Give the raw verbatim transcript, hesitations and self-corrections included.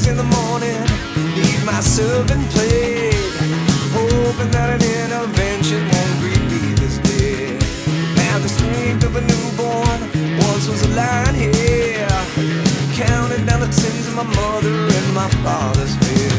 songs in the morning, leave my servant played, hoping that an intervention won't greet me this day. Have the strength of a newborn, once was a lion here, counting down the sins of my mother and my father's fear.